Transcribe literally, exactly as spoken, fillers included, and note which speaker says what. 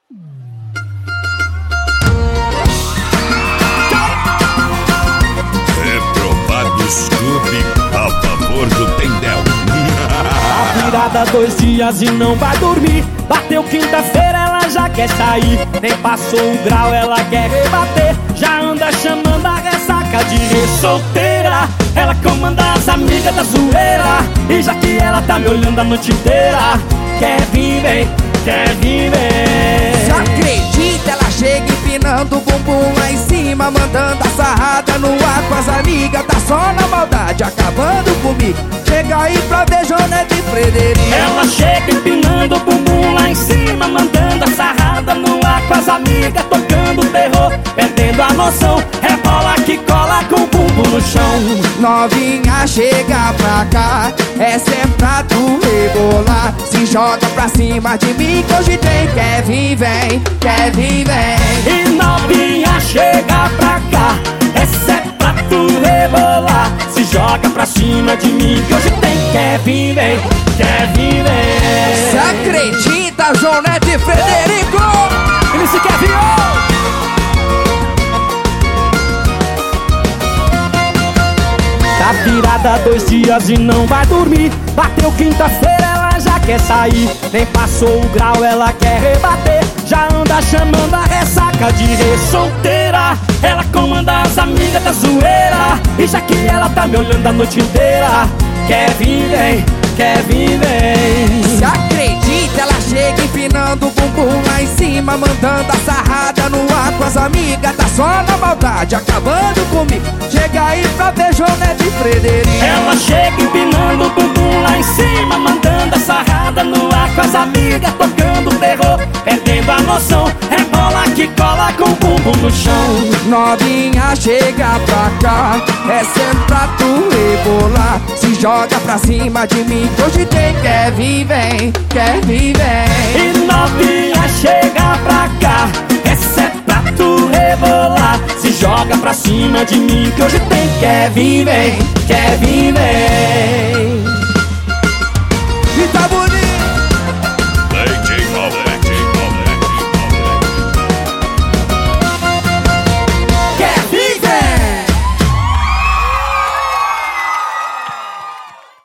Speaker 1: Reprovados Clube a favor do Tendel.
Speaker 2: A virada dois dias e não vai dormir. Bateu quinta-feira, ela já quer sair. Nem passou o grau, ela quer rebater. Já anda chamando a ressaca de re-solteira. Ela comanda as amigas da zoeira. E já que ela tá me olhando a noite inteira, quer vir, vem, quer vir, vem.
Speaker 3: Você acredita? Ela chega empinando o bumbum lá em cima, mandando a sarrada no ar com as amigas. Tá só na maldade, acabando comigo. Chega aí pra ver Jonete e Frederico.
Speaker 2: Ela chega empinando o bumbum lá em cima, mandando a sarrada no ar com as amigas, tocando terror, perdendo a noção. Rebola que cola com o bumbum no chão.
Speaker 3: Novinha, chega pra cá, essa é pra tu rebolar. Se joga pra cima de mim que hoje tem. Quer vir, vem, quer vir, vem.
Speaker 2: E novinha, chega pra cá, essa é pra tu rebolar. Se joga pra cima de mim que hoje tem. Quer vir, vem, quer vir, vem.
Speaker 3: Você acredita, Jonete e Frederico?
Speaker 2: Ele se quer vir, oh! Tá virada dois dias e não vai dormir. Bateu quinta-feira, ela já quer sair. Nem passou o grau, ela quer rebater. Já anda chamando a ressaca de re-solteira. Ela comanda as amigas da zoeira. E já que ela tá me olhando a noite inteira, quer vir, vem, quer vir, vem.
Speaker 3: Se acredita? Ela chega empinando o bumbum lá em cima, mandando a sarrada no ar com as amigas. Tá só na maldade, acabando comigo. Chega aí pra ver Jonete e Frederico.
Speaker 2: Ela chega empinando o bumbum lá em cima, mandando a sarrada no ar com as amigas, tocando terror, perdendo a noção. Rebola que cola com o bumbum no chão.
Speaker 3: Novinha, chega pra cá, essa é pra tu rebolar. Se joga pra cima de mim que hoje tem. Quer vir, vem, quer vir, vem.
Speaker 2: E novinha, chega pra cá, essa é pra tu rebolar. Se joga pra cima de mim que hoje tem. Quer vir, vem, quer vir, vem.